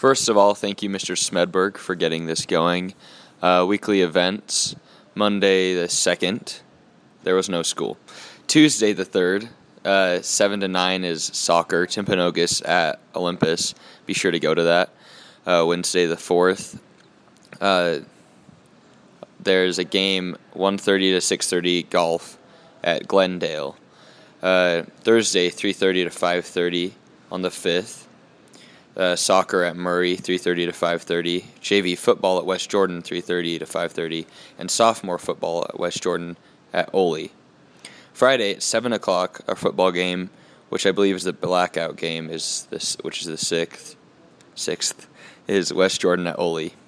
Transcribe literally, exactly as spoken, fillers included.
First of all, thank you, Mister Smedberg, for getting this going. Uh, weekly events, Monday the second, there was no school. Tuesday the third, uh, seven to nine is soccer, Timpanogos at Olympus. Be sure to go to that. Uh, Wednesday the fourth, uh, there's a game, one thirty to six thirty, golf at Glendale. Uh, Thursday, three thirty to five thirty on the fifth. Uh, soccer at Murray, three thirty to five thirty. J V football at West Jordan, three thirty to five thirty. And sophomore football at West Jordan at Ole. Friday at seven o'clock, our football game, which I believe is the blackout game, is this, which is the sixth, sixth, is West Jordan at Ole.